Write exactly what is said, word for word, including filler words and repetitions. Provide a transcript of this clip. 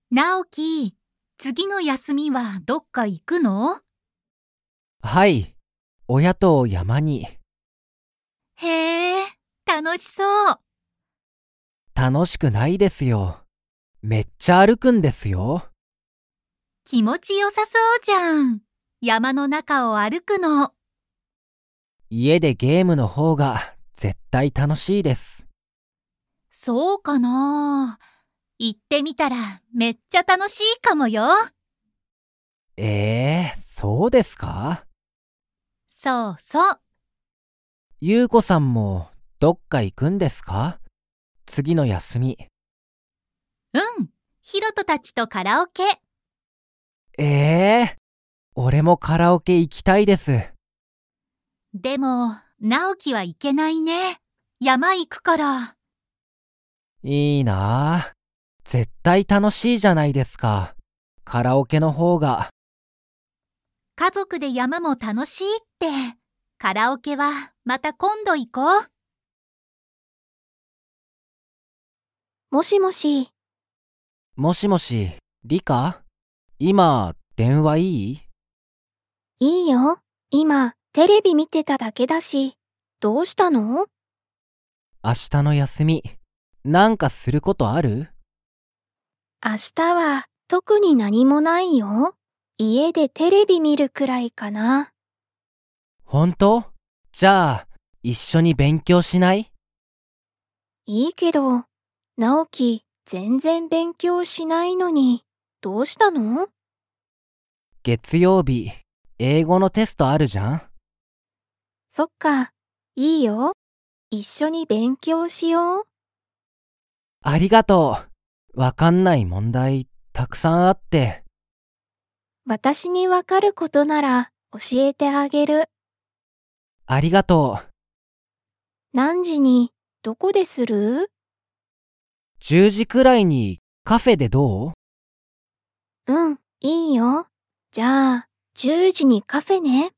直樹、次の休みはどっか行くの？ はい、親と山に。 へえ、楽しそう。 楽しくないですよ。めっちゃ歩くんですよ。 気持ちよさそうじゃん。山の中を歩くの。 家でゲームの方が絶対楽しいです。 そうかな。行ってみたらめっちゃ楽しいかもよ。 えー、そうですか？ そうそう。 ゆうこさんもどっか行くんですか？次の休み。 うん、ヒロトたちとカラオケ。 えー、俺もカラオケ行きたいです。 でも、直樹は行けないね。山行くから。 いいなぁ。絶対楽しいじゃないですか。カラオケの方が。 家族で山も楽しいって。カラオケはまた今度行こう。 もしもし、 もしもし、リカ？今、電話いい？ いいよ。今、テレビ見てただけだし。どうしたの？ 明日の休み、なんかすることある？ 明日は特に何もないよ。家でテレビ見るくらいかな。 ほんと？じゃあ、一緒に勉強しない？ いいけど、直樹、全然勉強しないのに、どうしたの？ 月曜日、英語のテストあるじゃん？ そっか、いいよ。一緒に勉強しよう。 ありがとう。わかんない問題、たくさんあって。 私にわかることなら教えてあげる。 ありがとう。 何時に、どこでする？ じゅうじくらいにカフェでどう？ うん、いいよ。じゃあ、じゅうじにカフェね。